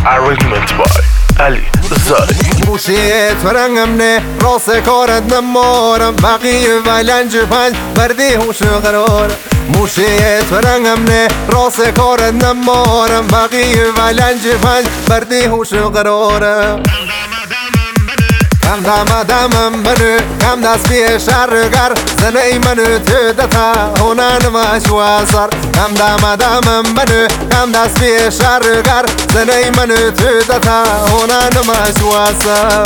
Arrangement by Ali Zari. موشیت فرنگمنه راست کارت نمارم بقیه ولنج پنج بردی هوش قرار موشیت فرنگمنه راست کارت نمارم بقیه ولنج پنج بردی هوش قرارم کم دمم بنو کم دست بی شرگر زنی منو تدتا هنن مشواسر کم دمم بنو کم دست بی شرگر زنی منو تدتا هنن مشواسر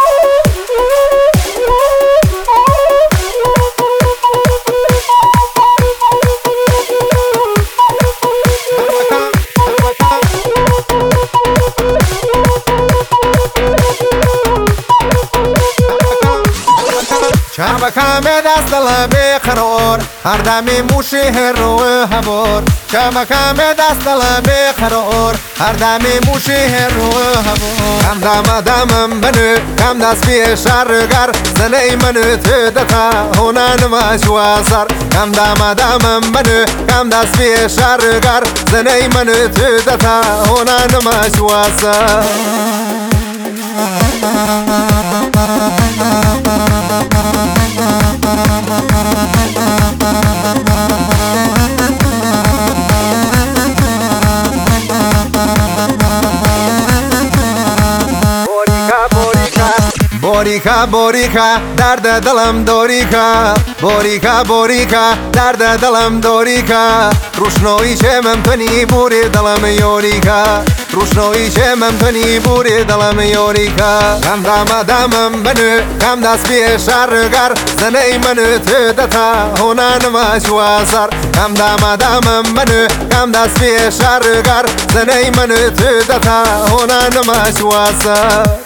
شبکم دست دل بقرار هر دمی موشی رو هوار شبکم دست دل بقرار هر دمی موشی رو هوار کم دمم بنو کم دست بی شرگر زنی منو تدتا هنن مشواسر کم دمم بنو کم دست بی شرگر زنی منو تدتا هنن مشواسر باریکا درد دلم داریکا باریکا درد دلم داریکا روشنایی چه ممتنی بوری دلم یاریکا روشنایی چه ممتنی بوری دلم یاریکا کم دمم بنو کم دست بی شرگر زنی منو تدتا هنن مشواسر کم دمم بنو کم دست بی شرگر زنی منو تدتا هنن مشواسر